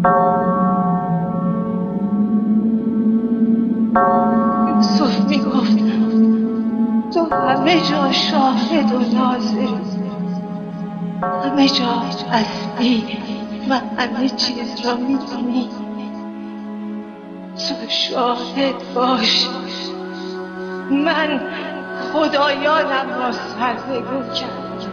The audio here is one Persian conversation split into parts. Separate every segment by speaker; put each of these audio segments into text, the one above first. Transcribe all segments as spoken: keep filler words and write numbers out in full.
Speaker 1: یوسف میگفت تو همه جا شاهد و ناظری، همه جا هستی و همه چیز را میدونی. تو شاهد باش، من خدایانم را سرنگون کردم.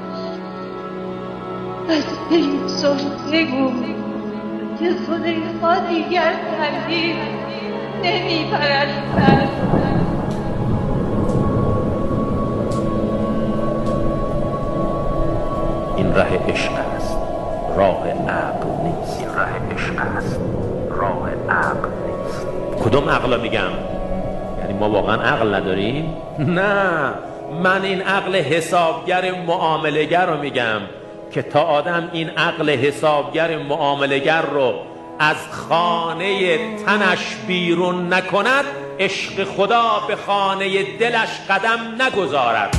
Speaker 1: از یوسف بگو که زلیخا دیگر تردید نمی پرستد.
Speaker 2: این ره عشق است، راه عقل نیست. این ره عشق است، راه عقل نیست. کدوم عقل میگم؟ یعنی ما واقعا عقل نداریم؟ نه، من این عقل حسابگر معامله‌گر رو میگم که تا آدم این عقل حسابگر معامله‌گر رو از خانه تنش بیرون نکند، عشق خدا به خانه دلش قدم نگذارد.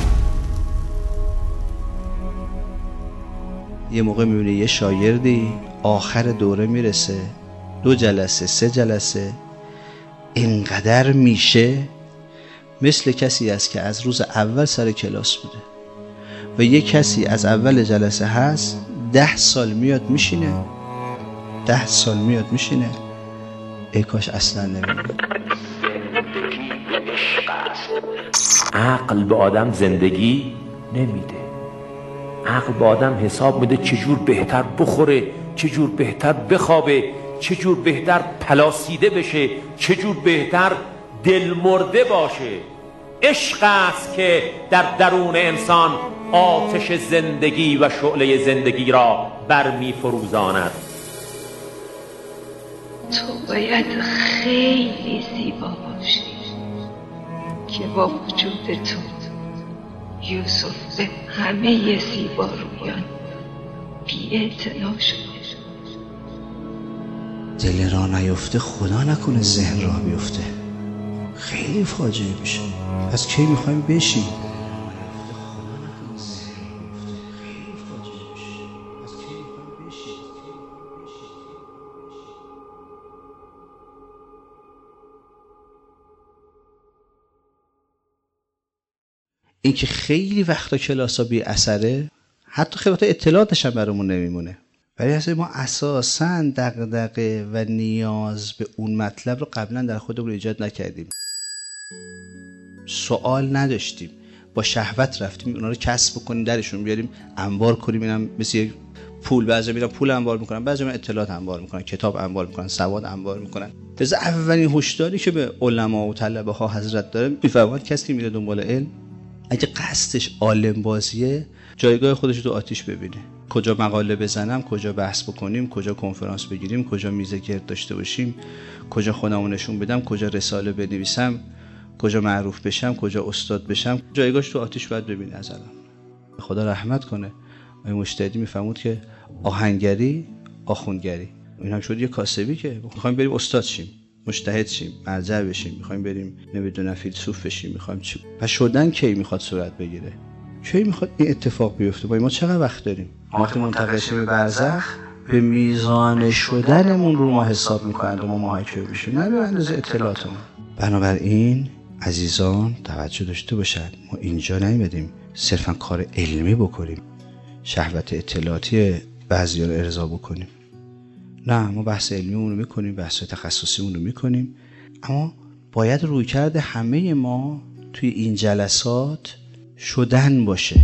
Speaker 3: یه موقع میبینی یه شاگردی آخر دوره میرسه، دو جلسه سه جلسه اینقدر میشه مثل کسی است که از روز اول سر کلاس بوده و یه کسی از اول جلسه هست ده سال میاد میشینه ده سال میاد میشینه ای کاش اصلا نمیبینه.
Speaker 2: عقل به آدم زندگی نمیده. عقل به آدم حساب میده چجور بهتر بخوره، چجور بهتر بخوابه، چجور بهتر پلاسیده بشه، چجور بهتر دل مرده باشه. عشق است که در درون انسان آتش زندگی و شعله زندگی را برمی فروزاند.
Speaker 1: تو باید خیلی زیبا باشی که با وجود تو یوسف به همه زیبا رویان بی اعتنا شده.
Speaker 3: دل را نیفته خدا نکنه ذهن راه بیفته، خیلی فاجعه میشه. از کی میخوایم بشیم؟ این که خیلی وقتا کلاسا بی اثره، حتی خیلی وقتا اطلاعاتش هم برامون نمیمونه. ولی اصلا ما اساساً دغدغه و نیاز به اون مطلب رو قبلا در خودمون ایجاد نکردیم. سوال نداشتیم، با شهوت رفتیم اونا رو کسب بکنیم، درشون بیاریم، انبار کنیم. اینم مثل یک پول، بعضی میرن پول انبار میکنن، بعضی میرن اطلاعات انبار میکنن، کتاب انبار میکنن، سواد انبار میکنن. لذا اولین هشداری که به علما و طلبه ها حضرت داره میفرماد کسی که میره دنبال علم اگه قصدش عالم بازیه، جایگاه خودش رو آتیش ببینه. کجا مقاله بزنم، کجا بحث بکنیم، کجا کنفرانس بگیریم، کجا میزه گرد داشته باشیم، کجا خودمو نشون بدم، کجا رساله بنویسم، کجا معروف بشم، کجا استاد بشم، جایگاهش تو آتیش باید ببینه. از الان خدا رحمت کنه آقای مجتهدی میفهمود که آهنگری آخوندگری این هم شد یه کاسبی که میخوایم بریم استاد شیم، مجتهد شیم، مرجع بشیم، میخوایم بریم نمیدونم فیلسوف بشیم، میخوایم چی. پس شدن کی میخواد صورت بگیره؟ کی میخواد این اتفاق بیفته؟ با ما چقدر وقت داریم؟ وقتی منتقل شیم به برزخ به میزان شدنمون رو ما حساب میکنند و ما محاکمه میشیم، نه به اندازه اطلاعاتمون. بنابراین عزیزان توجه داشته باشند، ما اینجا نیومدیم صرفا کار علمی بکنیم، شهوت اطلاعاتی بعضیا رو ارضا بکنیم. نه، ما بحث علمیمون رو میکنیم، بحث تخصصیمون رو میکنیم، اما باید رویکرد همه ما توی این جلسات شدن باشه،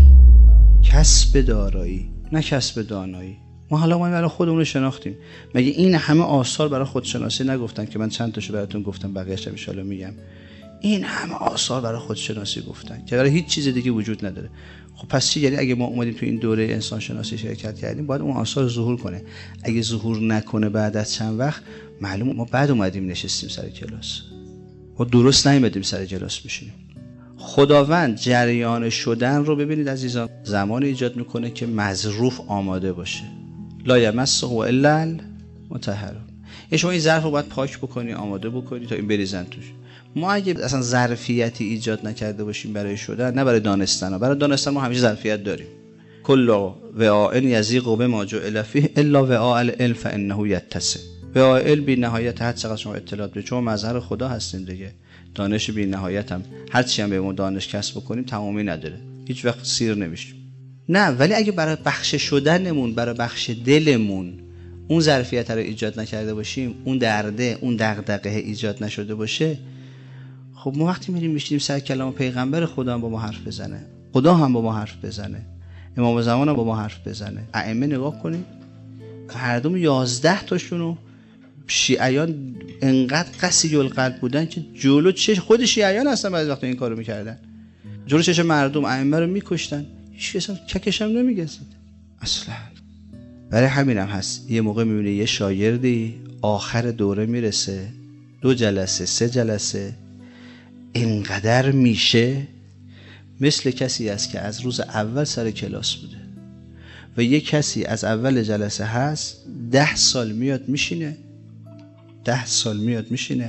Speaker 3: کسب دارایی نه کسب دانایی. ما حالا ما برای خودمون رو شناختیم، مگه این همه آثار برای خودشناسی نگفتن که من چند تاشو براتون گفتم، بقیه‌اش ان شاءالله میگم. این همه آثار برای خودشناسی گفتن که برای هیچ چیز دیگه وجود نداره. خب پس چی؟ یعنی اگه ما اومدیم تو این دوره انسان شناسی شرکت کردیم باید اون آثار ظهور کنه. اگه ظهور نکنه بعد از چند وقت معلومه ما بعد اومدیم نشستیم سر کلاس، ما درست نیومدیم سر کلاس بشینیم. خداوند جریان شدن رو ببینید عزیزان زمان ایجاد میکنه که مظروف آماده باشه. لا یمسه الا المطهرون. یعنی شما این ظرف رو باید پاک بکنی، آماده بکنی تا این بریزن توش. ما اگه اصلا ظرفیتی ایجاد نکرده باشیم برای شدن، نه برای دانستن، برای دانستن ما همیشه ظرفیت داریم. کل وعاء یضیق بما جعل فیه الا وعاء العلم فانه یتسع. به بی نهایت، هر چقدر شما اطلاعات بدید، چون مظهر خدا هستیم دیگه. دانش بی نهایت هم هر چی هم به ما دانش کسب بکنیم تمامی نداره، هیچ وقت سیر نمیشیم. نه، ولی اگه برای بخش شدنمون، برای بخش دلمون اون ظرفیت رو ایجاد نکرده باشیم، اون درده، اون دغدغه ایجاد نشده باشه، خب ما وقتی میریم میشینیم سر کلام پیغمبر خدا هم با ما حرف بزنه، خدا هم با ما حرف بزنه، امام زمان هم با ما حرف بزنه. ائمه نگاه کنید، هردوم یازده تاشونو شیعیان انقدر قسی القلب بودن که جلو چش خود شیعیان هستن بعضی وقتا این کارو میکردن، جلو چش مردم ائمه رو میکشتن، هیچ کس ککش هم نمیگزید اصلا. برای همین هم هست یه موقع میبینی یه شاگردی آخر دوره میرسه، دو جلسه سه جلسه اینقدر میشه مثل کسی است که از روز اول سر کلاس بوده و یه کسی از اول جلسه هست ده سال میاد میشینه، ده سال میاد میشینه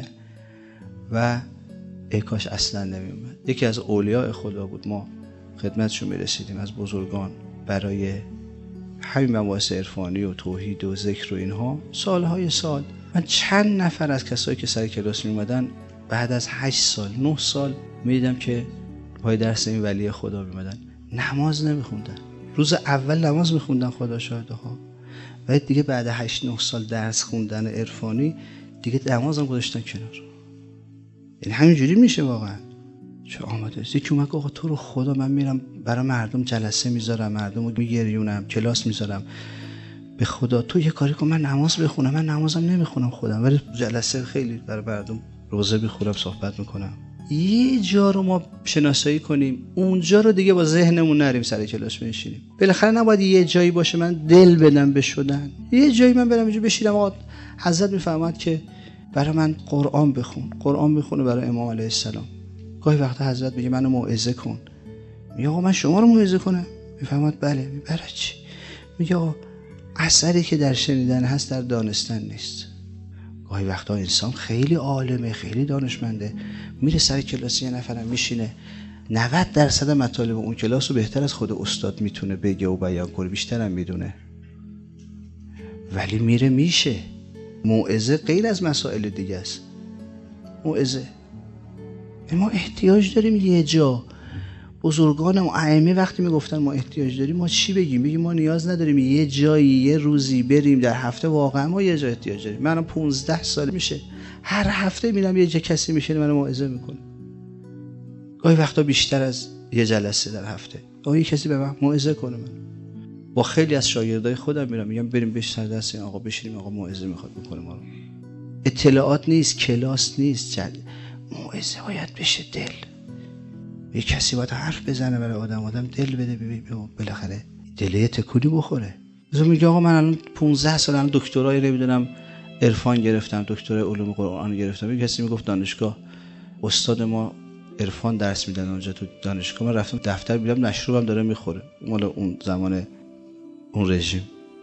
Speaker 3: و ای کاش اصلا نمیومد. یکی از اولیاء خدا بود، ما خدمتشون میرسیدیم، از بزرگان، برای همین مباحث عرفانی و توحید و ذکر و اینها سالهای سال. من چند نفر از کسایی که سر کلاس میومدن بعد از هشت سال نه سال میدیدم که پای درس این ولی خدا میمدن، نماز نمیخوندن. روز اول نماز میخوندن خدا شاهده ها، و دیگه بعد هشت نه سال درس خوندن عرفانی دیگه نماز هم گذاشتن کنار. یعنی همینجوری میشه واقعا. چه آماده است یکی اومد آقا تو رو خدا من میرم برای مردم جلسه میذارم، مردم رو میگریونم، کلاس میذارم، به خدا تو یه کاری کن من نماز بخونم. من نمازم نمیخونم خودم، ولی جلسه خیلی برای مردم روزه میخونم، صحبت میکنم. یه جا رو ما شناسایی کنیم، اونجا رو دیگه با ذهنمون نریم سر کلاس بنشینیم. بالاخره نباید یه جایی باشه من دل بدم به شدن، یه جایی من برم اینجا بشینم آقا حضرت میفهمد که برای من قرآن بخون، قرآن میخونه برای امام علیه السلام. گاهی وقتا حضرت میگه منو موعظه کن، میگه آقا من شما رو موعظه کنم؟ میفهمد بله. برای چی؟ میگه آقا اثری که در شنیدن هست در دانستن نیست. گاهی وقتا انسان خیلی عالمه، خیلی دانشمنده، میره سر کلاس یه نفرم میشینه، نود درصد مطالب اون کلاس رو بهتر از خود استاد میتونه بگه و بیان کنه، بیشترم میدونه، ولی میره میشه. موعظه غیر از مسائل دیگه است. موعظه ما احتیاج داریم یه جا. بزرگان و ائمه وقتی میگفتن ما احتیاج داریم، ما چی بگیم؟ بگیم ما نیاز نداریم، یه جایی یه روزی بریم در هفته، واقعا ما یه جا احتیاج داریم. من پانزده سال میشه هر هفته میرم یه جا کسی میشینه منو موعظه میکنه، گاهی وقتا بیشتر از یه جلسه در هفته، گاهی کسی به من موعظه کنه. من با خیلی از شاگردای خودم میرم میگم بریم بش سر دست این آقا بشینیم، آقا موعظه میخواد بکنه ما رو. اطلاعات نیست، کلاس نیست، جل... موعظه باید بشه دل. یه کسی باید حرف بزنه برای آدم، آدم دل بده، ببین بالاخره دل تکونی بخوره. مثلا میگه آقا من الان پانزده سال الان دکترای نمیدونم عرفان گرفتم، دکترای علوم قرآن گرفتم. یه کسی میگفت دانشگاه استاد ما عرفان درس میدن اونجا تو دانشگاه، من رفتم دفتر دیدم مشروبم داره میخوره، مال اون زمان اون رژیم.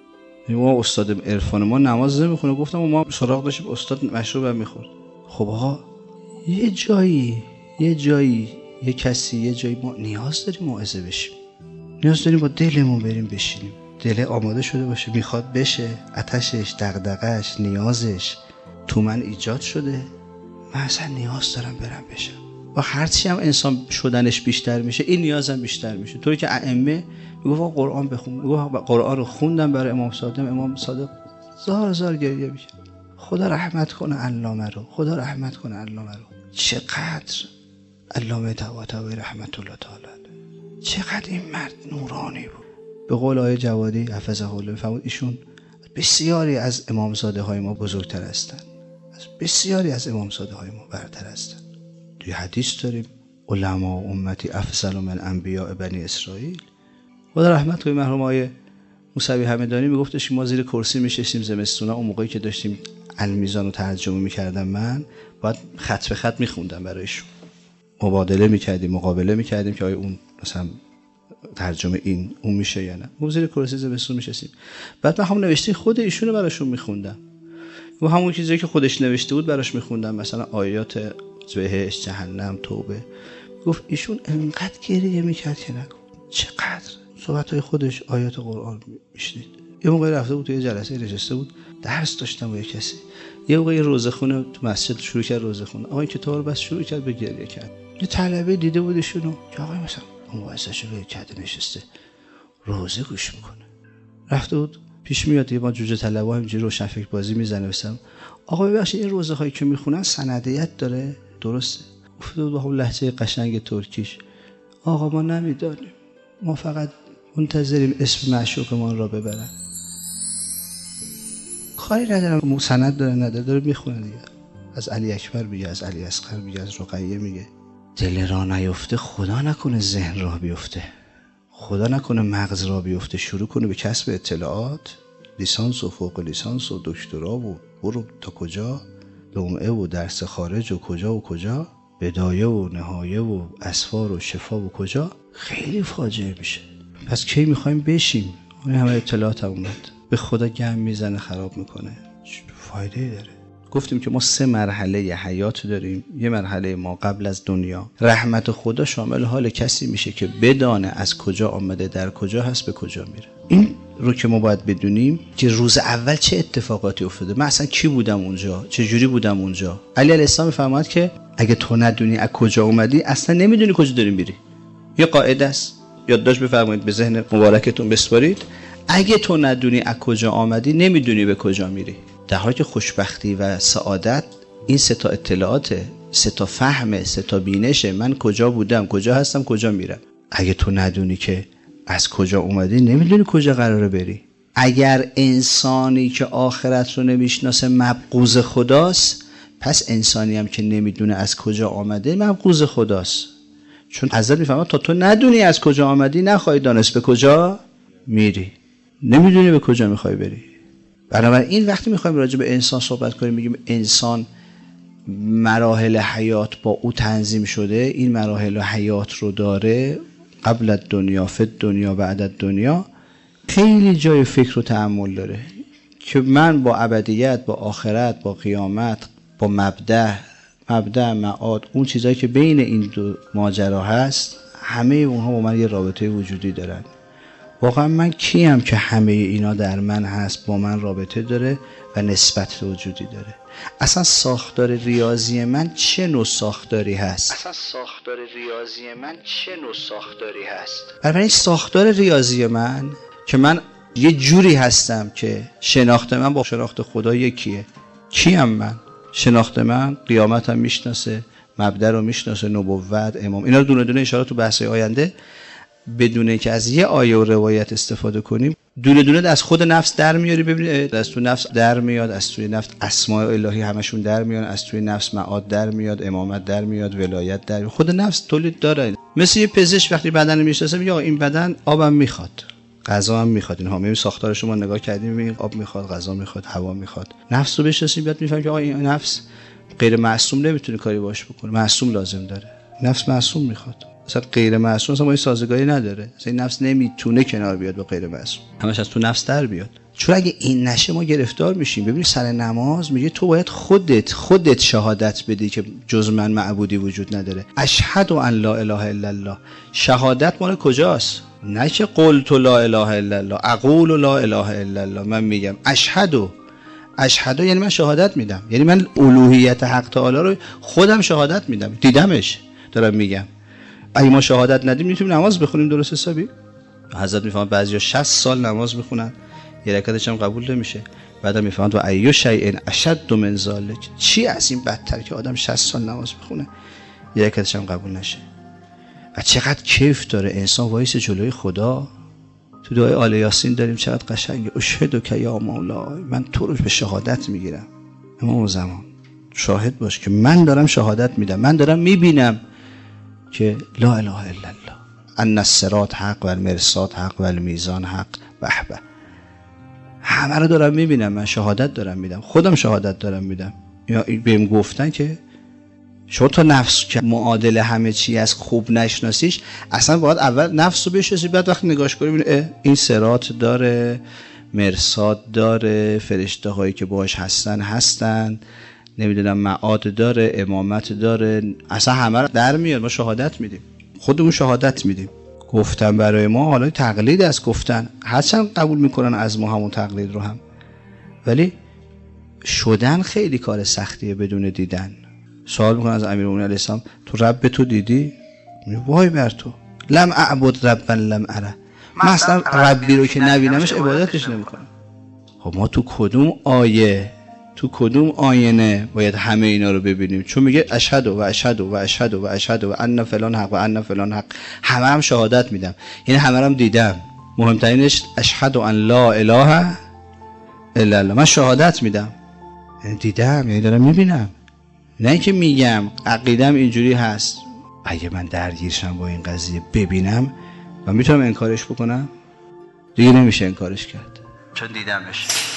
Speaker 3: ما استاد عرفان ما نماز نمیخونه، گفتم ما سراغ داشتیم استاد مشروبم میخورد. خب آقا یه جایی یه جایی یه کسی یه جایی ما نیاز داریم موعظه بشیم، نیاز داریم با دلمون بریم بشینیم، دل آماده شده باشه، میخواد بشه، آتشش، دغدغه‌اش، نیازش تو من ایجاد شده، من اصلا نیاز دارم برم بشم. و هرچی هم انسان شدنش بیشتر میشه این نیازم بیشتر میشه. طوری که ائمه میگفت قرآن بخون، میگفت قرآن رو خوندم برای امام صادق، امام صادق زار زار گریه میکرد، خدا رحمت کنه علامه رو، خدا رحمت کنه علامه رو. چقدر علامه طباطبایی رحمت الله تعالی علیه، چقدر این مرد نورانی بود. به قول آیه جوادی حفظه الله فرمود ایشون بسیاری از امامزاده های ما بزرگتر هستند، از بسیاری از امامزاده های ما برتر هستند. توی حدیث داریم علما امتی افضل من انبیاء بنی اسرائیل. خدا رحمت کنه مرحوم آیه موسوی همدانی میگفتش که ما زیر کرسی میشستیم زمستونا، اون موقعی که داشتیم المیزان رو ترجمه میکردم من باید خط به خط میخوندم برایشون، مبادله میکردیم، مقابله میکردیم که آیا اون مثلا ترجمه این اون میشه یا نه. ما زیر کرسی زمستون میشستیم، بعد من هم نوشته خود ایشون رو براشون میخوندم و همون چیزی که خودش نوشته بود براش میخوندم، مثلا آیات بهشت، جهنم، توبه. گفت ایشون انقدر گریه میکرد که نکن، چقدر صحبتهای خودش آیات قرآن میشنید، یه موقع رفته بود توی جلسه نشسته بود درس داشتم با کسی، یه موقع روزخونه تو مسجد شروع کرد روزخونه، آقا این کتاب رو بس شروع کرد به گریه کرد. یه طلبه دیده بودشونو که آقا مثلا موعظه‌شو ول کرده نشسته روزه گوش میکنه، رفته بود پیش میاد یه ما جوجه طلبه همینجوری روشنفکر بازی میزنه واسم، آقا ببخشید این روزه هایی که میخونن سندیت داره درسته؟ افتاد بود با اون لهجه قشنگ ترکیش، آقا ما نمیدانیم، ما فقط منتظریم اسم معشوقمان را ببرن. کاری ندارم سند داره نداره داره میخونه دیگه، از علی اکبر میگه، از علی اصغر میگه، از رقیه میگه. دل را نیفته خدا نکنه ذهن را بیفته، خدا نکنه مغز را بیفته، شروع کنه به کسب اطلاعات، لیسانس و فوق لیسانس و دکترا و برو تا کجا، لمعه و درس خارج و کجا و کجا، بدایه و نهایه و اسفار و شفا و کجا، خیلی فاجعه میشه. پس کی میخوایم بشیم؟ این همه اطلاعات هم اومد به خدا گم میزنه خراب میکنه، فایده داره؟ گفتیم که ما سه مرحله حیات داریم. یه مرحله ما قبل از دنیا، رحمت خدا شامل حال کسی میشه که بدانه از کجا آمده، در کجا هست، به کجا میره. این رو که ما باید بدونیم که روز اول چه اتفاقاتی افتاده، من اصلا کی بودم اونجا، چه جوری بودم اونجا. علی علیه السلام میفرماد که اگه تو ندونی از کجا اومدی اصلا نمیدونی کجا داری میری. یه قاعده است، یادداشت بفرمایید به ذهن مبارکتون بسپارید، اگه تو ندونی از کجا آمدی نمیدونی به کجا میری. در حالی که خوشبختی و سعادت این سه تا اطلاعاته، سه تا فهمه، سه تا بینشه، من کجا بودم، کجا هستم، کجا میرم. اگه تو ندونی که از کجا اومدی نمیدونی کجا قراره بری. اگر انسانی که آخرت رو نمیشناسه مبغوض خداست، پس انسانی هم که نمیدونه از کجا آمده مبغوض خداست. چون حضرت میفهمه تا تو ندونی از کجا آمدی نخواهی دانست به کجا میری، نمیدونی به کجا میخوای بری. بنابراین وقتی میخوایم راجع به انسان صحبت کنیم میگیم انسان مراحل حیات با او تنظیم شده، این مراحل حیات رو داره، قبل از دنیا، فی دنیا، بعد از دنیا. خیلی جای فکر و تأمل داره که من با ابدیت، با آخرت، با قیامت، با مبدأ مبدأ معاد، اون چیزایی که بین این دو ماجرا هست، همه اونها با من یه رابطه وجودی دارن. واقعا من کیم که همه اینا در من هست، با من رابطه داره و نسبت وجودی داره. اصلا ساختار ریاضی من چه نوع ساختاری هست؟ اصلا ساختار ریاضی من چه نوع ساختاری هست؟ بنابراین ساختار ریاضی من که من یه جوری هستم که شناخت من با شناخت خدا یکیه. کیم من؟ شناخت من قیامتم میشناسه، مبدأ رو میشناسه، نبوت، امام، اینا رو دونه دونه اشاره تو بحث آینده بدونه که از یه آیه و روایت استفاده کنیم، دونه دونه از خود نفس در میاری. ببینید از تو نفس در میاد، از توی نفس اسماء الهی همشون در میان، از توی نفس معاد در میاد، امامت در میاد، ولایت در میاد. خود نفس تولید داره. مثل یه پزشک وقتی بدن میشناسه میگه آقا این بدن آبم میخواد، غذا هم میخواد، اینها میبینیم ساختارش ما نگاه کردیم میبینیم آب میخواد، غذا میخواد، هوا میخواد. نفس رو بشناسیم بعد میفهمیم که آقا این نفس غیر معصوم نمیتونه کاری باش بکنه، معصوم لازم داره. نفس معصوم میخواد، مثلا غیر معصوم اصلا با این سازگاری نداره. مثلا این نفس نمیتونه کنار بیاد با غیر معصوم، همش از تو نفس در بیاد. چون اگه این نشه ما گرفتار میشیم. ببین سر نماز میگه تو باید خودت خودت شهادت بدی که جز من معبودی وجود نداره. اشهد ان لا اله الا الله. شهادت مال کجاست؟ نه که قلت لا اله الا الله، اقول لا اله الا الله. من میگم اشهد، اشهد یعنی من شهادت میدم، یعنی من الوهیت حق تعالی رو خودم شهادت میدم، دیدمش، دارم میگم. اگه ما شهادت ندیم میتونیم نماز بخونیم درست حسابی؟ حضرت میفهمن بعضیا شصت سال نماز میخونن یه رکعتش هم قبول نمیشه، بعدا میفهمن و ایو شیء اشد من ذلک، چی از این بدتر که آدم شصت سال نماز بخونه یه رکعتش هم قبول نشه. و چقدر کیف داره انسان وایس جلوی خدا. تو دعای آل یاسین داریم چقدر قشنگه، اشهدک یا مولای، من تو رو به شهادت میگیرم. امام زمان شاهد باش که من دارم شهادت میدم، من دارم میبینم که لا اله الا الله، ان الصراط حق و المرصاد حق و المیزان حق و احبه. همه رو دارم میبینم، من شهادت دارم میدم، خودم شهادت دارم میدم. یا بهم گفتن که شما تا نفس که معادل همه چی از خوب نشناسیش، اصلا باید اول نفس رو بشناسی، بعد وقتی نگاش کنی این صراط داره، مرصاد داره، فرشته هایی که باهاش هستن هستن، نمیدونم معاد داره، امامت داره، اصلا همه رو در میاد. ما شهادت میدیم، خودمون شهادت میدیم. گفتن برای ما حالا تقلید است، گفتن هرچند قبول میکنن از ما همون تقلید رو هم، ولی شدن خیلی کار سختیه بدون دیدن. سوال میکنن از امیرالمومنین علیه السلام تو رب تو دیدی؟ وای بر تو، لم اعبد ربا لم اره، من اصلا ربی رو که نبینمش عبادتش نمیکنم. خب ما تو کدوم آیه تو کدوم آینه باید همه اینا رو ببینیم؟ چون میگه اشهد و اشهد و اشهد و اشهد و ان فلان حق و ان فلان حق، همه هم شهادت میدم، یعنی همه هم دیدم. مهمترینش اشهد ان لا اله الا الله، من شهادت میدم، یعنی دیدم، یعنی دارم میبینم، نه اینکه میگم عقیدم اینجوری هست. اگه من درگیرشم با این قضیه ببینم و میتونم انکارش بکنم، دیگه نمیشه انکارش کرد چون دیدمش.